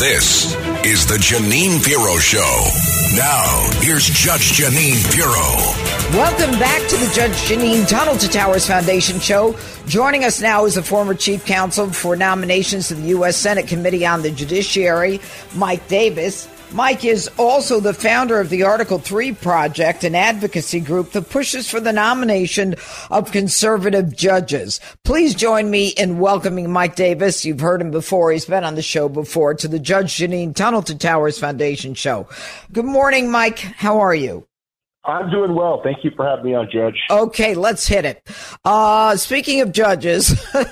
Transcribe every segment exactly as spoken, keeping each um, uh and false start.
This is the Jeanine Pirro Show. Now, here's Judge Jeanine Pirro. Welcome back to the Judge Jeanine Tunnel to Towers Foundation Show. Joining us now is the former chief counsel for nominations to the U S Senate Committee on the Judiciary, Mike Davis. Mike is also the founder of the Article three Project, an advocacy group that pushes for the nomination of conservative judges. Please join me in welcoming Mike Davis. You've heard him before. He's been on the show before, to the Judge Jeanine Tunnel to Towers Foundation Show. Good morning, Mike. How are you? I'm doing well. Thank you for having me on, Judge. Okay, let's hit it. Uh, speaking of judges,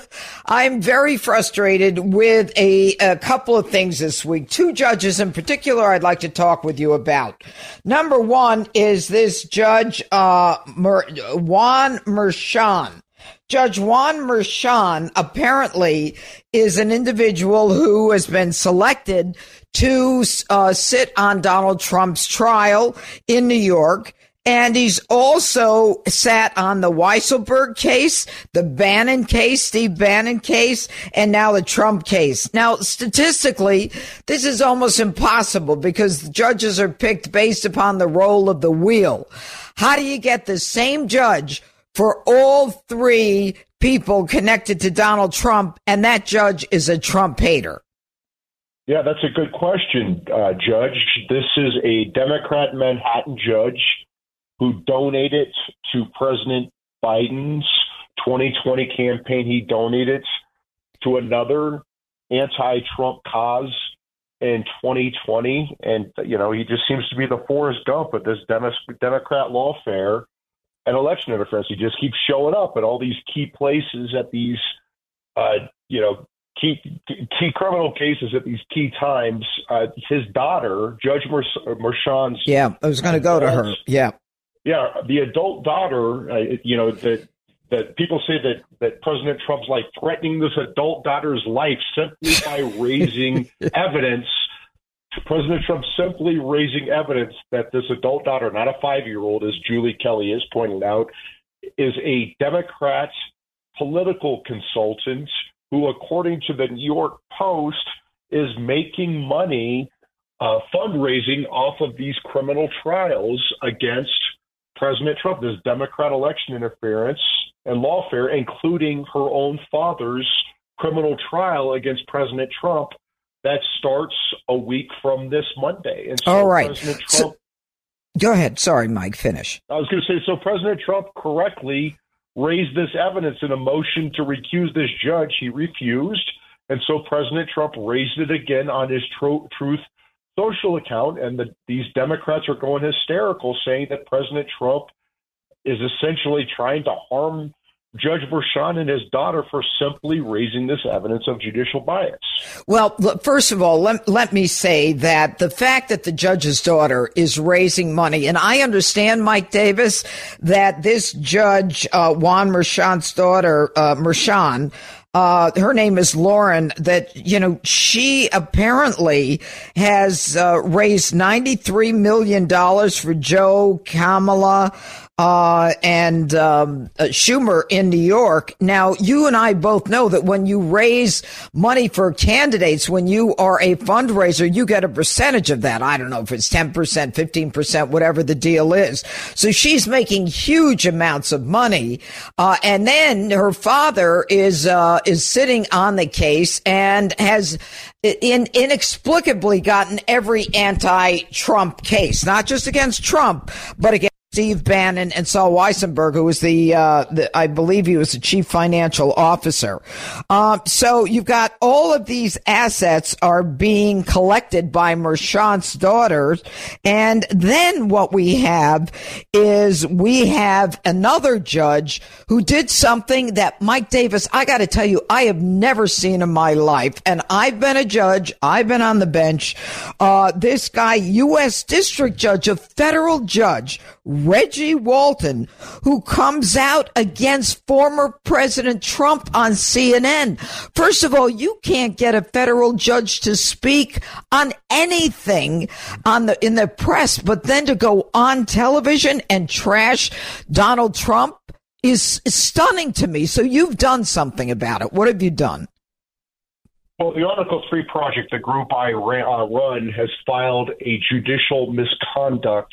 I'm very frustrated with a, a couple of things this week. Two judges in particular I'd like to talk with you about. Number one is this Judge uh, Mer- Juan Merchan. Judge Juan Merchan apparently is an individual who has been selected to uh, sit on Donald Trump's trial in New York. And he's also sat on the Weisselberg case, the Bannon case, Steve Bannon case, and now the Trump case. Now, statistically, this is almost impossible because judges are picked based upon the roll of the wheel. How do you get the same judge for all three people connected to Donald Trump, and that judge is a Trump hater? Yeah, that's a good question, uh, Judge. This is a Democrat Manhattan judge who donated to President Biden's twenty twenty campaign. He donated to another anti-Trump cause in twenty twenty. And, you know, he just seems to be the Forrest Gump of this Dem- Democrat lawfare and election interference. He just keeps showing up at all these key places at these, uh, you know, key key criminal cases at these key times. Uh, his daughter, Judge Mer- Merchan's. Yeah, I was going to go to her. Yeah. Yeah, the adult daughter, uh, you know, that that people say that, that President Trump's like threatening this adult daughter's life simply by raising evidence. President Trump simply raising evidence that this adult daughter, not a five-year-old, as Julie Kelly is pointing out, is a Democrat political consultant who, according to the New York Post, is making money uh, fundraising off of these criminal trials against President Trump, this Democrat election interference and lawfare, including her own father's criminal trial against President Trump that starts a week from this Monday. And so All right. President Trump, so, go ahead. Sorry, Mike, finish. I was going to say, so President Trump correctly raised this evidence in a motion to recuse this judge. He refused. And so President Trump raised it again on his tro- Truth Social account, and the, these Democrats are going hysterical, saying that President Trump is essentially trying to harm Judge Merchan and his daughter for simply raising this evidence of judicial bias. Well, look, first of all, let, let me say that the fact that the judge's daughter is raising money, and I understand, Mike Davis, that this judge, uh, Juan Merchan's daughter, uh, Merchan, Uh, her name is Lauren, that, you know, she apparently has uh, raised ninety-three million dollars for Joe, Kamala, uh, and um, uh, Schumer in New York. Now, you and I both know that when you raise money for candidates, when you are a fundraiser, you get a percentage of that. I don't know if it's ten percent, fifteen percent, whatever the deal is. So she's making huge amounts of money. Uh, and then her father is, uh, is sitting on the case and has in, inexplicably gotten every anti-Trump case, not just against Trump, but against Steve Bannon and Saul Weisselberg, who was the, uh, the, I believe he was the chief financial officer. Um, so you've got all of these assets are being collected by Merchan's daughters. And then what we have is we have another judge who did something that, Mike Davis, I got to tell you, I have never seen in my life. And I've been a judge. I've been on the bench. Uh, this guy, U S District Judge, a federal judge, Reggie Walton, who comes out against former President Trump on C N N. First of all, you can't get a federal judge to speak on anything on the in the press, but then to go on television and trash Donald Trump is, is stunning to me. So you've done something about it. What have you done? Well, the Article three Project, the group I ran, uh, run, has filed a judicial misconduct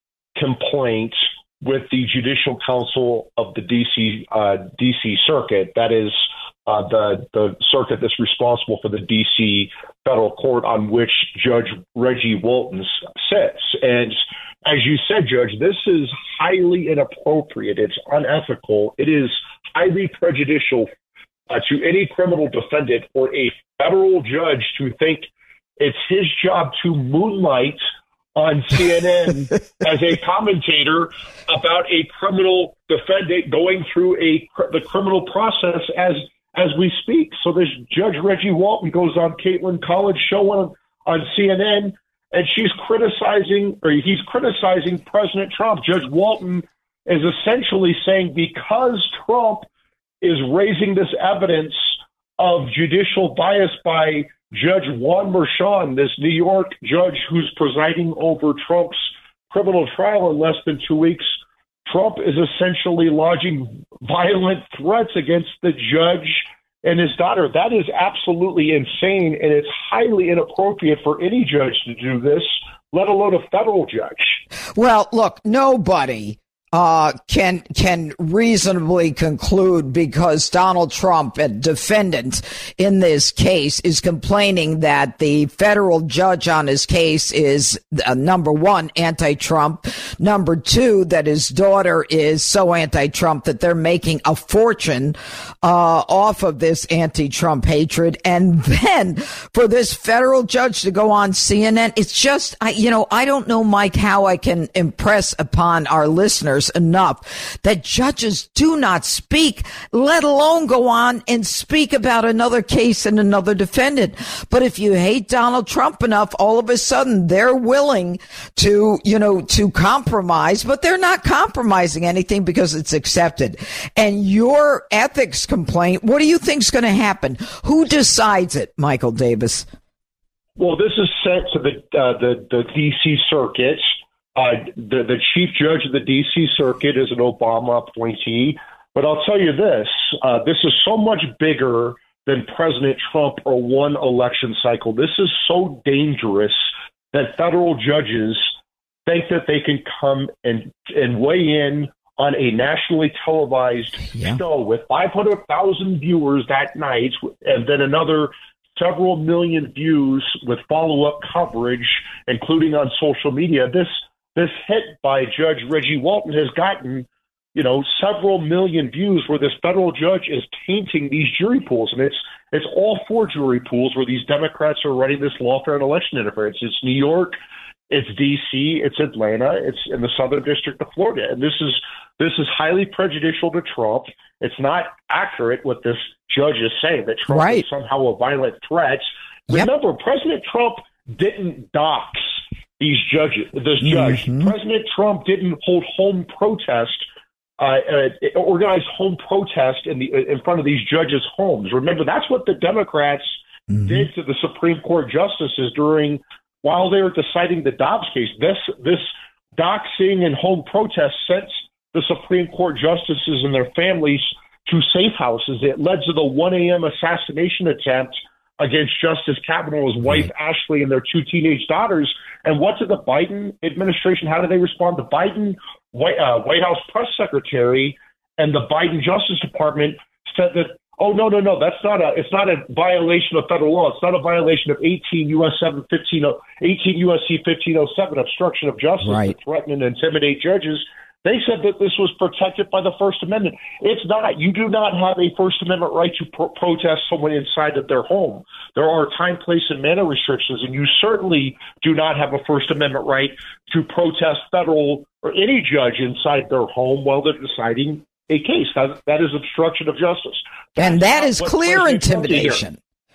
complaint with the Judicial Council of the D C uh, D C Circuit. That is uh, the the circuit that's responsible for the D C federal court on which Judge Reggie Walton sits. And as you said, Judge, this is highly inappropriate. It's unethical. It is highly prejudicial uh, to any criminal defendant or a federal judge to think it's his job to moonlight on C N N as a commentator about a criminal defendant going through a the criminal process as as we speak. So this Judge Reggie Walton goes on Caitlin Collins' show on, on C N N, and she's criticizing, or he's criticizing President Trump. Judge Walton is essentially saying because Trump is raising this evidence of judicial bias by Judge Juan Merchan, this New York judge who's presiding over Trump's criminal trial in less than two weeks, Trump is essentially lodging violent threats against the judge and his daughter. That is absolutely insane, and it's highly inappropriate for any judge to do this, let alone a federal judge. Well, look, nobody Uh, can can reasonably conclude because Donald Trump, a defendant in this case, is complaining that the federal judge on his case is, uh, number one, anti-Trump, number two, that his daughter is so anti-Trump that they're making a fortune uh, off of this anti-Trump hatred, and then for this federal judge to go on C N N, it's just, I, you know, I don't know, Mike, how I can impress upon our listeners enough that judges do not speak, let alone go on and speak about another case and another defendant. But if you hate Donald Trump enough, all of a sudden they're willing to, you know, to compromise, but they're not compromising anything because it's accepted. And your ethics complaint, what do you think is going to happen? Who decides it, Michael Davis? Well, this is sent to the uh, the, the D C Circuit. Uh, the, the chief judge of the D C Circuit is an Obama appointee. But I'll tell you this, uh, this is so much bigger than President Trump or one election cycle. This is so dangerous that federal judges think that they can come and, and weigh in on a nationally televised yeah. show with five hundred thousand viewers that night, and then another several million views with follow-up coverage, including on social media. This This hit by Judge Reggie Walton has gotten, you know, several million views where this federal judge is tainting these jury pools. And it's it's all four jury pools where these Democrats are running this lawfare and election interference. It's New York, it's D C, it's Atlanta, it's in the Southern District of Florida. And this is this is highly prejudicial to Trump. It's not accurate what this judge is saying, that Trump right. is somehow a violent threat. Yep. Remember, President Trump didn't dox these judges, this judge. Mm-hmm. President Trump didn't hold home protest, uh, uh, organized home protest in the in front of these judges' homes. Remember, that's what the Democrats mm-hmm. did to the Supreme Court justices during while they were deciding the Dobbs case. This this doxing and home protest sent the Supreme Court justices and their families to safe houses. It led to the one a.m. assassination attempt against Justice Kavanaugh's wife, Ashley, and their two teenage daughters. And what did the Biden administration, how did they respond? The Biden White, uh, White House press secretary and the Biden Justice Department said that, oh, no, no, no, that's not a, it's not a violation of federal law. It's not a violation of eighteen U S seven fifteen, eighteen U S C fifteen oh seven, obstruction of justice, right. to threaten and intimidate judges. They said that this was protected by the First Amendment. It's not. You do not have a First Amendment right to pro- protest someone inside of their home. There are time, place, and manner restrictions, and you certainly do not have a First Amendment right to protest federal or any judge inside their home while they're deciding a case. That, that is obstruction of justice. That's and that is clear intimidation.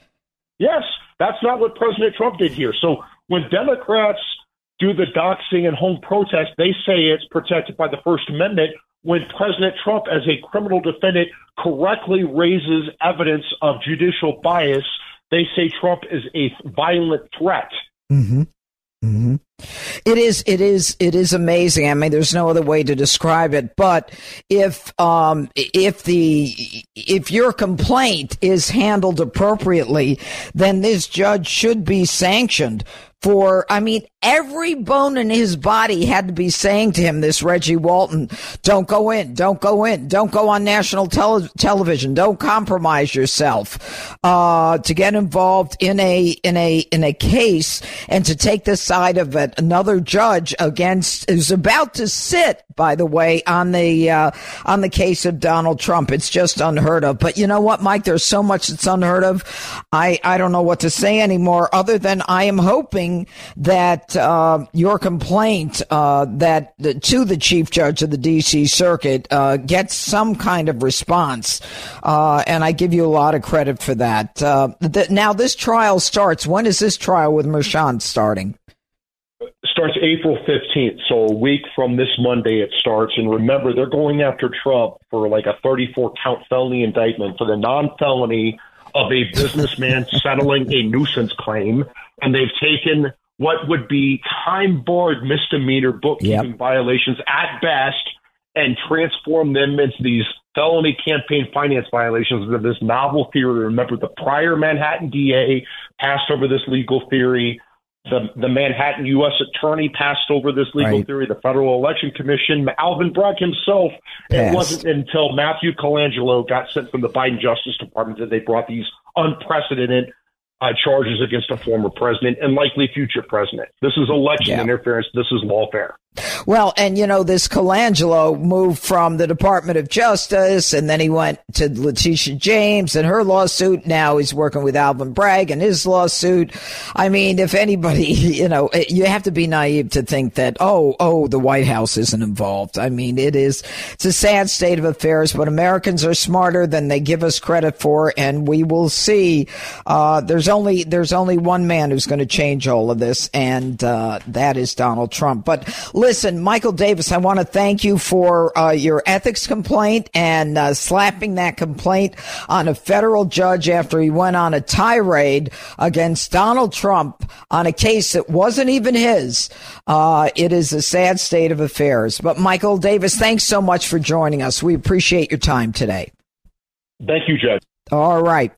Yes, that's not what President Trump did here. So when Democrats do the doxing and home protest, they say it's protected by the First Amendment. When President Trump, as a criminal defendant, correctly raises evidence of judicial bias, they say Trump is a violent threat. Mm-hmm. Mm-hmm. It is, it is, it is amazing. I mean, there's no other way to describe it. But if, um, if the, if your complaint is handled appropriately, then this judge should be sanctioned for, I mean, every bone in his body had to be saying to him, this Reggie Walton, don't go in, don't go in, don't go on national tele- television, don't compromise yourself, uh, to get involved in a, in a, in a case and to take the side of it. Another judge against, who's about to sit, by the way, on the, uh, on the case of Donald Trump. It's just unheard of. But you know what, Mike? There's so much that's unheard of. I, I don't know what to say anymore other than I am hoping that uh, your complaint uh, that the, to the chief judge of the D C Circuit uh, gets some kind of response, uh, and I give you a lot of credit for that. Uh, th- now, this trial starts. When is this trial with Merchan starting? Starts April fifteenth, so a week from this Monday it starts. And remember, they're going after Trump for like a thirty-four count felony indictment for the non-felony of a businessman settling a nuisance claim. And they've taken what would be time-barred misdemeanor bookkeeping yep. violations at best and transformed them into these felony campaign finance violations of this novel theory. Remember, the prior Manhattan D A passed over this legal theory. The, the Manhattan U S attorney passed over this legal right. theory. The Federal Election Commission, Alvin Bragg himself. Passed. It wasn't until Matthew Colangelo got sent from the Biden Justice Department that they brought these unprecedented Uh, charges against a former president and likely future president. This is election yeah. interference. This is lawfare. Well, and you know, this Colangelo moved from the Department of Justice, and then he went to Letitia James and her lawsuit. Now he's working with Alvin Bragg and his lawsuit. I mean, if anybody, you know, you have to be naive to think that, oh, oh, the White House isn't involved. I mean, it is, it's a sad state of affairs, but Americans are smarter than they give us credit for, and we will see. Uh, there's only, there's only one man who's going to change all of this, and uh, that is Donald Trump. But listen, Michael Davis, I want to thank you for uh, your ethics complaint and uh, slapping that complaint on a federal judge after he went on a tirade against Donald Trump on a case that wasn't even his. Uh, it is a sad state of affairs. But Michael Davis, thanks so much for joining us. We appreciate your time today. Thank you, Judge. All right.